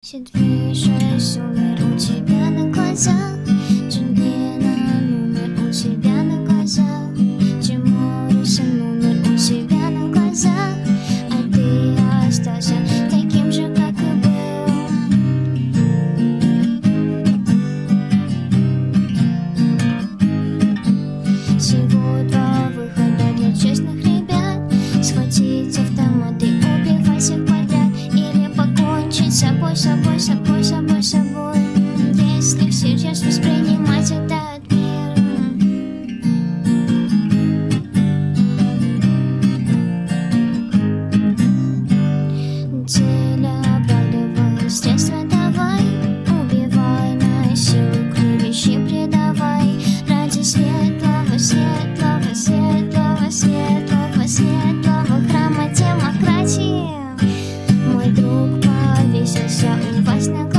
6 умер у тебя на глазах, Джентльмен умер у тебя на глазах, Джим Моррисон умер у тебя на глазах, а ты остался таким же, как и был. Всего 2 выхода для честных ребят: схватить автомат и убивать всех подряд, или покончить с собой, собой, собой, собой, собой, если всерьез воспринимать этот мир. Цель оправдывай, средства давай, убивай, насилуй, клевещи предавай, ради светлого, светлого, светлого, светлого, светлого храма демократии. Мой друг повесился у вас на